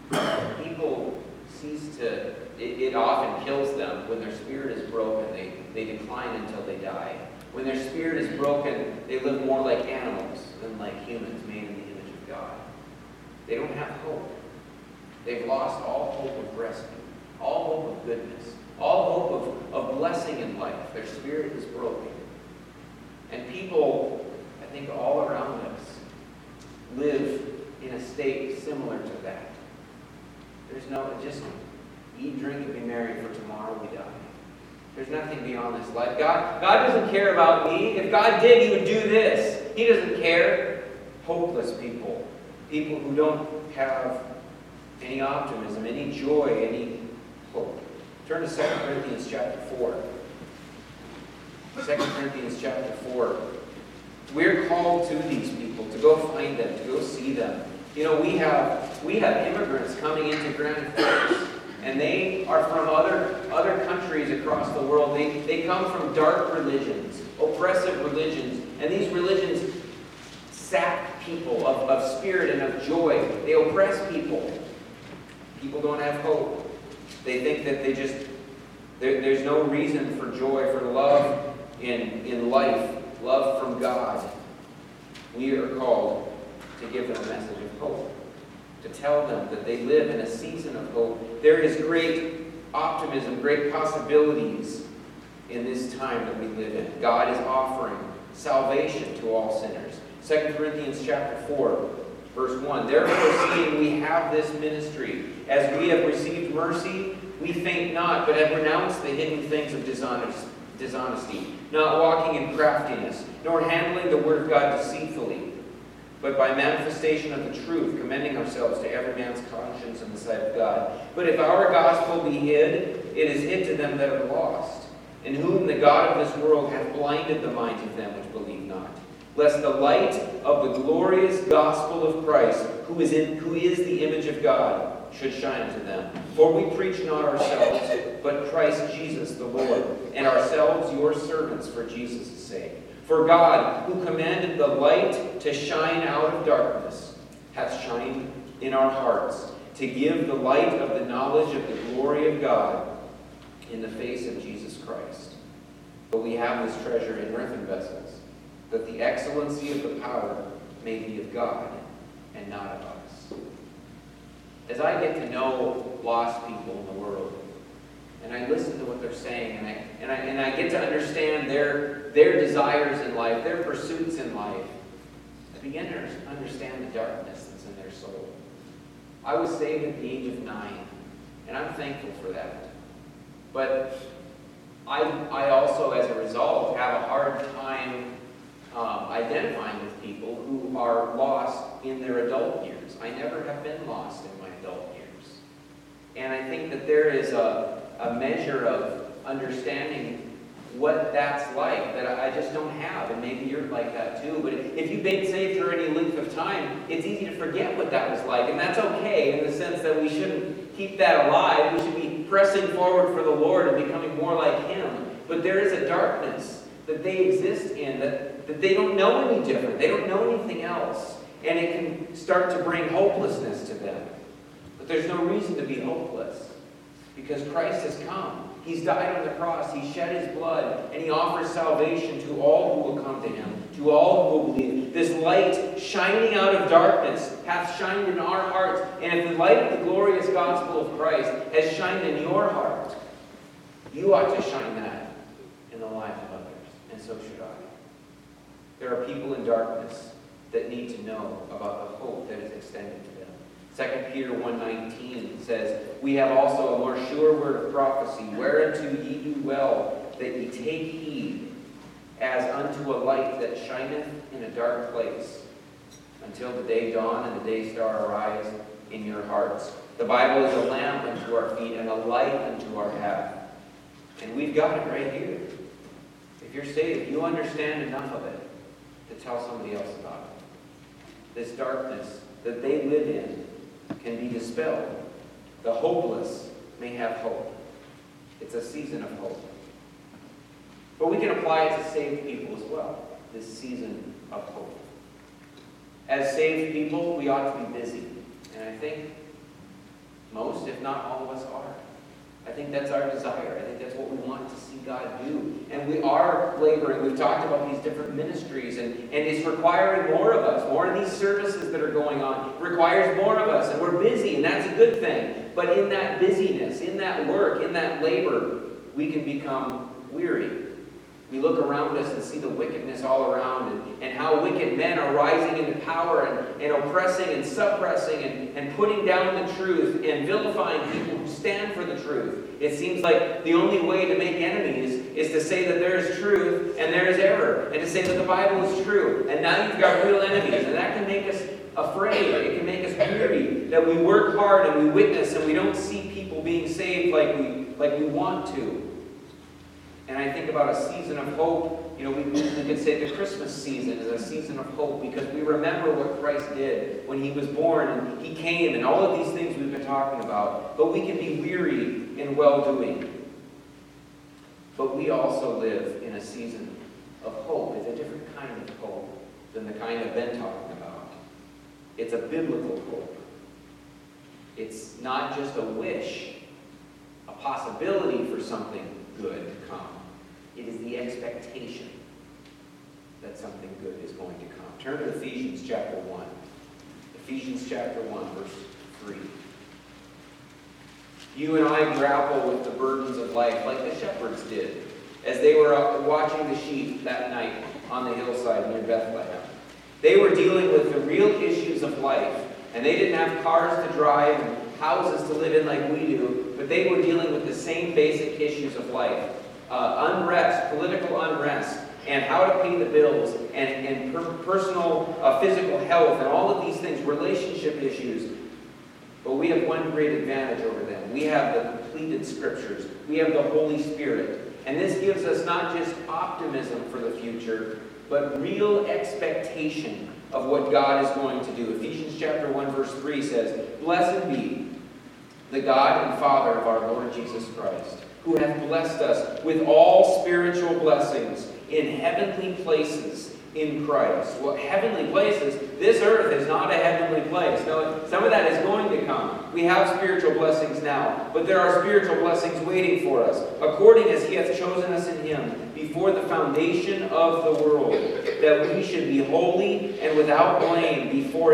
people cease to... It, it often kills them. When their spirit is broken, they, they decline until they die. When their spirit is broken, they live more like animals than like humans made in the image of God. They don't have hope. They've lost all hope of rescue, all hope of goodness, all hope of, of blessing in life. Their spirit is broken. And people, I think all around us, live in a state similar to that. There's no, just... Eat, drink, and be merry, for tomorrow we die. There's nothing beyond this life. God, God doesn't care about me. If God did, he would do this. He doesn't care. Hopeless people. People who don't have any optimism, any joy, any hope. Turn to Second Corinthians chapter four. Second Corinthians chapter four. We're called to these people, to go find them, to go see them. You know, we have, we have immigrants coming into Granite Forks. And they are from other, other countries across the world. They, they come from dark religions, oppressive religions. And these religions sap people of, of spirit and of joy. They oppress people. People don't have hope. They think that they just, there, there's no reason for joy, for love in, in life, love from God. We are called to give them a message of hope, to tell them that they live in a season of hope. There is great optimism, great possibilities in this time that we live in. God is offering salvation to all sinners. Second Corinthians chapter four, verse one. Therefore, seeing we have this ministry, as we have received mercy, we faint not, but have renounced the hidden things of dishonest, dishonesty, not walking in craftiness, nor handling the word of God deceitfully, but by manifestation of the truth, commending ourselves to every man's conscience in the sight of God. But if our gospel be hid, it is hid to them that are lost, in whom the God of this world hath blinded the minds of them which believe not, lest the light of the glorious gospel of Christ, who is, in, who is the image of God, should shine to them. For we preach not ourselves, but Christ Jesus the Lord, and ourselves your servants for Jesus' sake. For God, who commanded the light to shine out of darkness, hath shined in our hearts, to give the light of the knowledge of the glory of God in the face of Jesus Christ. But we have this treasure in earthen vessels, that the excellency of the power may be of God, and not of us. As I get to know lost people in the world, and I listen to what they're saying, and I, and I, and I get to understand their, their desires in life, their pursuits in life, I begin to understand the darkness that's in their soul. I was saved at the age of nine, and I'm thankful for that. But I, I also, as a result, have a hard time um, identifying with people who are lost in their adult years. I never have been lost in my adult years. And I think that there is a, a measure of understanding what that's like that I just don't have, and maybe you're like that too. But if you've been saved for any length of time, it's easy to forget what that was like, and that's okay in the sense that we shouldn't keep that alive. We should be pressing forward for the Lord and becoming more like Him. But there is a darkness that they exist in, that, that they don't know any different. They don't know anything else, and it can start to bring hopelessness to them. But there's no reason to be hopeless, because Christ has come. He's died on the cross, He shed His blood, and He offers salvation to all who will come to Him, to all who will believe. This light shining out of darkness hath shined in our hearts, and if the light of the glorious gospel of Christ has shined in your heart, you ought to shine that in the lives of others, and so should I. There are people in darkness that need to know about the hope that is extended to them. Second Peter one nineteen says, "We have also a more sure word of prophecy, whereunto ye do well, that ye take heed, as unto a light that shineth in a dark place, until the day dawn and the day star arise in your hearts." The Bible is a lamp unto our feet and a light unto our path. And we've got it right here. If you're saved, you understand enough of it to tell somebody else about it. This darkness that they live in can be dispelled. The hopeless may have hope. It's a season of hope. But we can apply it to saved people as well, this season of hope. As saved people, we ought to be busy. And I think most, if not all of us, are. I think that's our desire. I think that's what we want to see God do. And we are laboring. We've talked about these different ministries, and, and it's requiring more of us. More of these services that are going on requires more of us, and we're busy, and that's a good thing. But in that busyness, in that work, in that labor, we can become weary. We look around us and see the wickedness all around, and, and how wicked men are rising into power and, and oppressing and suppressing and, and putting down the truth and vilifying people who stand for the truth. It seems like the only way to make enemies is to say that there is truth and there is error, and to say that the Bible is true. And now you've got real enemies, and that can make us afraid. It can make us weary that we work hard and we witness and we don't see people being saved like we, like we want to. And I think about a season of hope. You know, we, we could say the Christmas season is a season of hope because we remember what Christ did when He was born and He came and all of these things we've been talking about. But we can be weary in well-doing. But we also live in a season of hope. It's a different kind of hope than the kind I've been talking about. It's a biblical hope. It's not just a wish, a possibility for something good to come. It is the expectation that something good is going to come. Turn to Ephesians chapter one. Ephesians chapter one, verse three. You and I grapple with the burdens of life like the shepherds did as they were out watching the sheep that night on the hillside near Bethlehem. They were dealing with the real issues of life, and they didn't have cars to drive and houses to live in like we do, but they were dealing with the same basic issues of life. Uh, unrest, political unrest, and how to pay the bills, and, and per personal uh, physical health, and all of these things, relationship issues. But we have one great advantage over them. We have the completed Scriptures. We have the Holy Spirit. And this gives us not just optimism for the future, but real expectation of what God is going to do. Ephesians chapter one, verse three says, "Blessed be the God and Father of our Lord Jesus Christ, who hath blessed us with all spiritual blessings in heavenly places in Christ." Well, heavenly places, this earth is not a heavenly place. No, some of that is going to come. We have spiritual blessings now, but there are spiritual blessings waiting for us, according as He hath chosen us in Him before the foundation of the world, that we should be holy and without blame before Him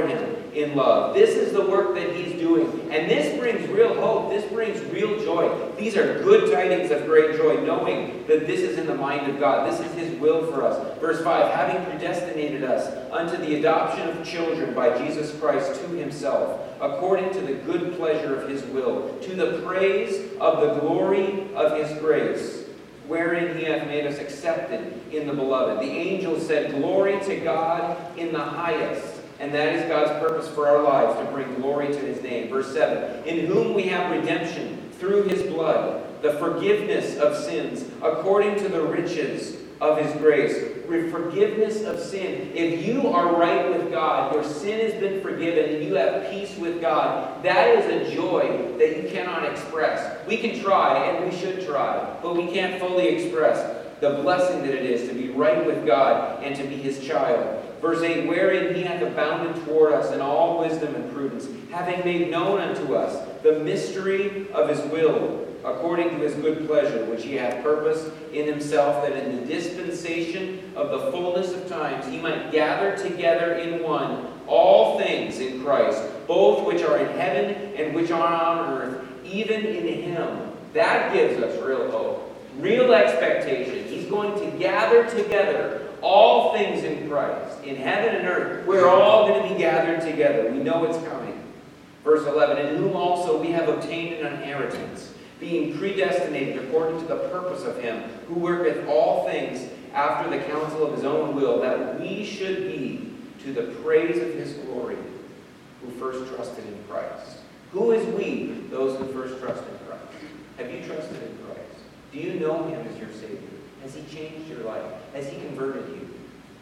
in love. This is the work that he's doing. And this brings real hope. This brings real joy. These are good tidings of great joy, knowing that this is in the mind of God. This is his will for us. Verse five, having predestinated us unto the adoption of children by Jesus Christ to himself, according to the good pleasure of his will, to the praise of the glory of his grace, wherein he hath made us accepted in the beloved. The angel said, glory to God in the highest. And that is God's purpose for our lives, to bring glory to his name. Verse seven, in whom we have redemption through his blood, the forgiveness of sins, according to the riches of his grace. Forgiveness of sin. If you are right with God, your sin has been forgiven, and you have peace with God, that is a joy that you cannot express. We can try, and we should try, but we can't fully express the blessing that it is to be right with God and to be his child. Verse eight, wherein he hath abounded toward us in all wisdom and prudence, having made known unto us the mystery of his will, according to his good pleasure, which he hath purposed in himself, that in the dispensation of the fullness of times he might gather together in one all things in Christ, both which are in heaven and which are on earth, even in him. That gives us real hope, real expectation. He's going to gather together all things in Christ, in heaven and earth. We're all going to be gathered together. We know it's coming. Verse eleven, in whom also we have obtained an inheritance, being predestinated according to the purpose of him, who worketh all things after the counsel of his own will, that we should be to the praise of his glory, who first trusted in Christ. Who is we? Those who first trust in Christ. Have you trusted in Christ? Do you know him as your Savior? Has he changed your life? Has he converted you?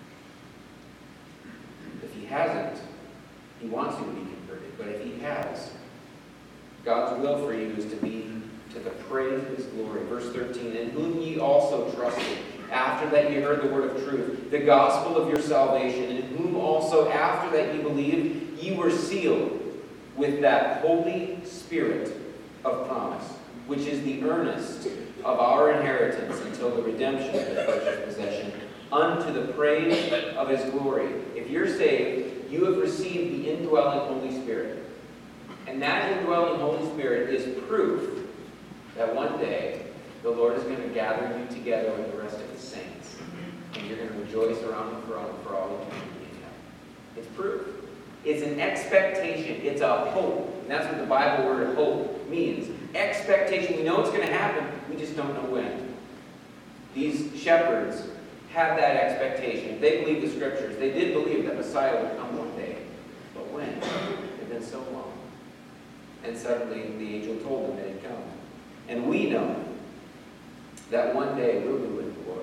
If he hasn't, he wants you to be converted. But if he has, God's will for you is to be to the praise of his glory. Verse thirteen, in whom ye also trusted, after that ye heard the word of truth, the gospel of your salvation, in whom also after that ye believed, ye were sealed with that Holy Spirit of promise, which is the earnest of our inheritance until the redemption of the purchased possession, unto the praise of his glory. If you're saved, you have received the indwelling Holy Spirit. And that indwelling Holy Spirit is proof that one day the Lord is going to gather you together with the rest of his saints. And you're going to rejoice around the throne for all eternity in heaven. It's proof. It's an expectation. It's a hope. And that's what the Bible word hope means. Expectation. We know it's going to happen. We just don't know when. These shepherds have that expectation. They believe the scriptures. They did believe that Messiah would come one day. But when? It had been so long. And suddenly the angel told them that he'd come. And we know that one day we'll be with the Lord.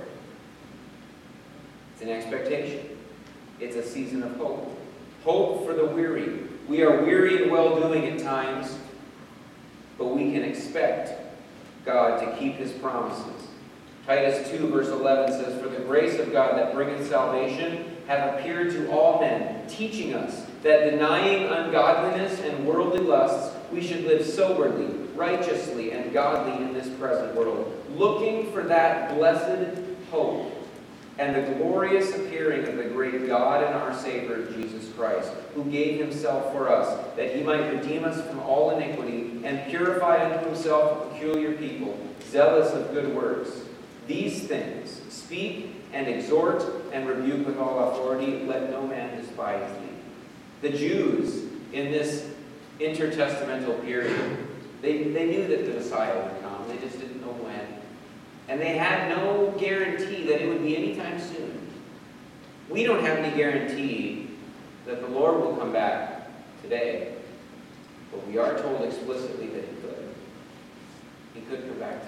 It's an expectation. It's a season of hope. Hope for the weary. We are weary in well-doing at times, but we can expect God to keep his promises. Titus two verse eleven says, for the grace of God that bringeth salvation hath appeared to all men, teaching us that denying ungodliness and worldly lusts, we should live soberly, righteously, and godly in this present world, looking for that blessed hope and the glorious appearing of the great God and our Savior, Jesus Christ, who gave himself for us, that he might redeem us from all iniquity and purify unto himself a peculiar people, zealous of good works. These things speak and exhort and rebuke with all authority. Let no man despise thee. The Jews in this intertestamental period, they, they knew that the Messiah would come. They just didn't know when. And they had no guarantee that it would be anytime soon. We don't have any guarantee that the Lord will come back today. But we are told explicitly that he could. He could come back tonight.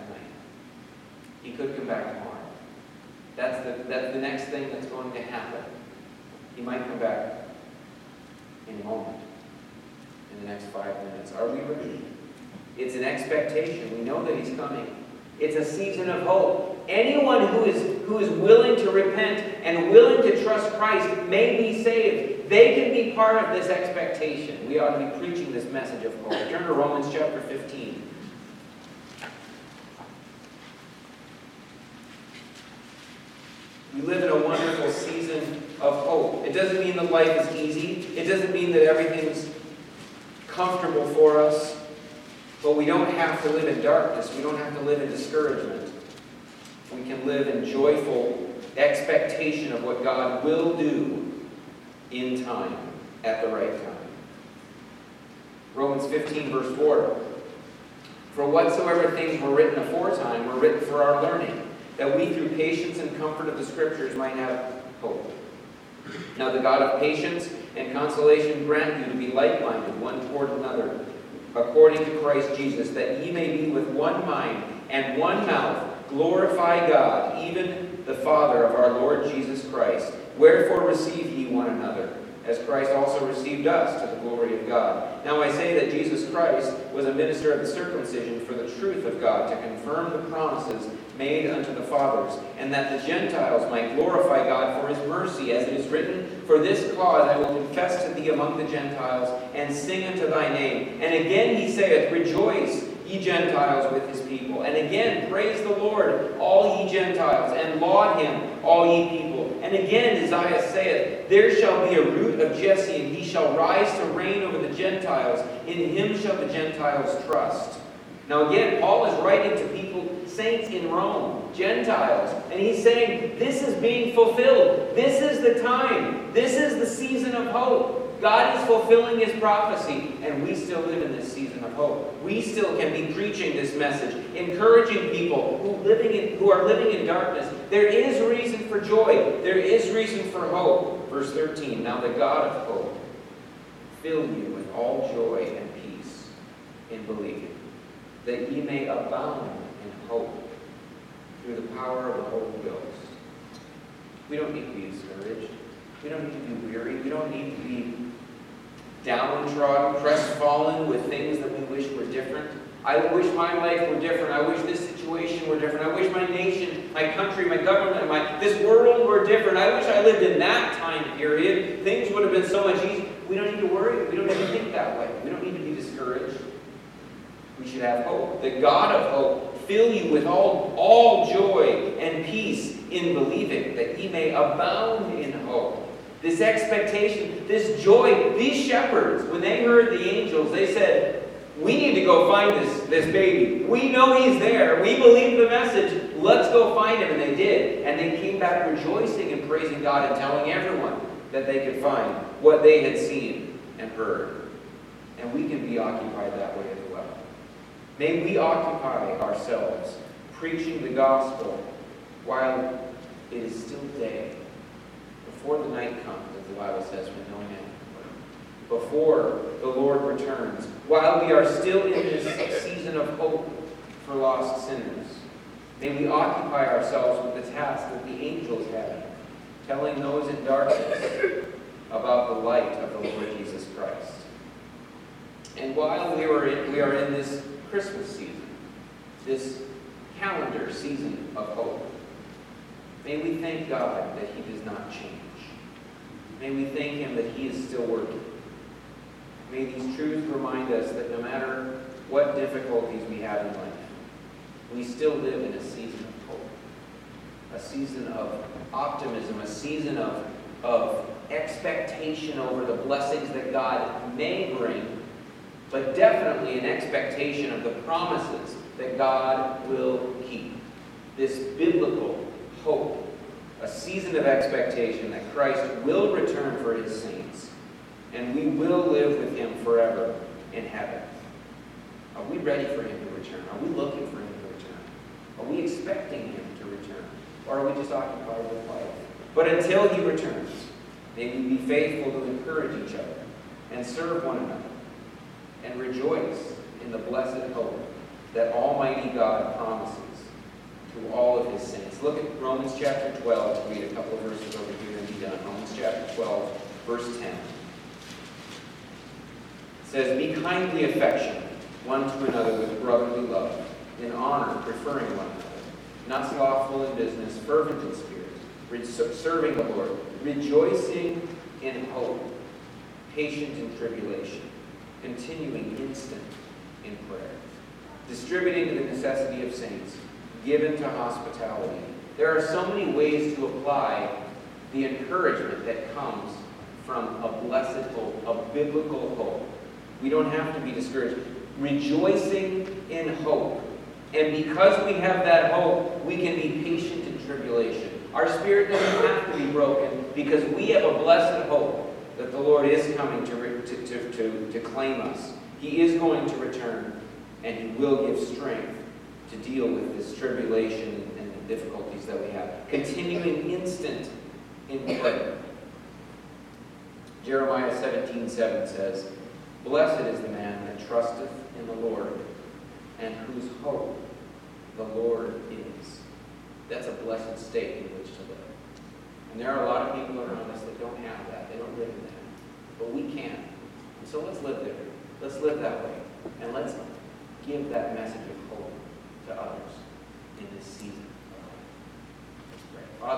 He could come back tomorrow. That's the, that's the next thing that's going to happen. He might come back in a moment. In the next five minutes. Are we ready? It's an expectation. We know that he's coming. It's a season of hope. Anyone who is, who is willing to repent and willing to trust Christ may be saved. They can be part of this expectation. We ought to be preaching this message of hope. Turn to Romans chapter fifteen. We live in a wonderful season of hope. It doesn't mean that life is easy. It doesn't mean that everything's comfortable for us, but we don't have to live in darkness. We don't have to live in discouragement. We can live in joyful expectation of what God will do in time, at the right time. Romans fifteen, verse four. For whatsoever things were written aforetime were written for our learning, that we through patience and comfort of the Scriptures might have hope. Now the God of patience and consolation grant you to be like-minded one toward another, according to Christ Jesus, that ye may be with one mind and one mouth, glorify God, even the Father of our Lord Jesus Christ. Wherefore receive ye one another, as Christ also received us to the glory of God. Now I say that Jesus Christ was a minister of the circumcision for the truth of God, to confirm the promises made unto the fathers, and that the Gentiles might glorify God for his mercy, as it is written, For this cause I will confess to thee among the Gentiles, and sing unto thy name. And again he saith, Rejoice, ye Gentiles, with his people. And again, praise the Lord, all ye Gentiles, and laud him, all ye people. And again, Isaiah saith, There shall be a root of Jesse, and he shall rise to reign over the Gentiles. In him shall the Gentiles trust. Now again, Paul is writing to people, saints in Rome, Gentiles, and he's saying, this is being fulfilled. This is the time. This is the season of hope. God is fulfilling his prophecy, and we still live in this season of hope. We still can be preaching this message, encouraging people who, living in, who are living in darkness. There is reason for joy. There is reason for hope. Verse thirteen, Now the God of hope fill you with all joy and peace in believing, that ye may abound in hope through the power of the Holy Ghost. We don't need to be discouraged. We don't need to be weary. We don't need to be downtrodden, crestfallen with things that we wish were different. I wish my life were different. I wish this situation were different. I wish my nation, my country, my government, my this world were different. I wish I lived in that time period. Things would have been so much easier. We don't need to worry. We don't need to think that way. We don't need to be discouraged. We should have hope. The God of hope fill you with all, all joy and peace in believing, that ye may abound in hope. This expectation, this joy, these shepherds, when they heard the angels, they said, we need to go find this, this baby. We know he's there. We believe the message. Let's go find him. And they did. And they came back rejoicing and praising God and telling everyone that they could find what they had seen and heard. And we can be occupied that way as well. May we occupy ourselves preaching the gospel while it is still day, before the night comes, as the Bible says, when no man can work, before the Lord returns, while we are still in this season of hope for lost sinners. May we occupy ourselves with the task that the angels had, telling those in darkness about the light of the Lord Jesus Christ. And while we are in, we are in this Christmas season, this calendar season of hope, may we thank God that he does not change. May we thank him that he is still working. May these truths remind us that no matter what difficulties we have in life, we still live in a season of hope, a season of optimism, a season of, of expectation over the blessings that God may bring, but definitely an expectation of the promises that God will keep. This biblical hope, a season of expectation that Christ will return for his saints, and we will live with him forever in heaven. Are we ready for him to return? Are we looking for him to return? Are we expecting him to return? Or are we just occupied with life? But until he returns, may we be faithful to encourage each other and serve one another and rejoice in the blessed hope that Almighty God promises to all of his saints. Look at Romans chapter twelve. Read a couple of verses over here and be done. Romans chapter twelve, verse ten. It says, Be kindly affectionate one to another with brotherly love, in honor, preferring one another, not slothful in business, fervent in spirit, serving the Lord, rejoicing in hope, patient in tribulation, continuing instant in prayer, distributing the necessity of saints, given to hospitality. There are so many ways to apply the encouragement that comes from a blessed hope, a biblical hope. We don't have to be discouraged. Rejoicing in hope. And because we have that hope, we can be patient in tribulation. Our spirit doesn't have to be broken because we have a blessed hope that the Lord is coming to, re- to, to, to, to claim us. He is going to return, and He will give strength to deal with this tribulation and the difficulties that we have. Continuing instant in prayer. Jeremiah seventeen seven says, "Blessed is the man that trusteth in the Lord, and whose hope the Lord is." That's a blessed state in which to live. And there are a lot of people around us that don't have that. They don't live in that. But we can. And so let's live there. Let's live that way. And let's give that message of hope to others in this season.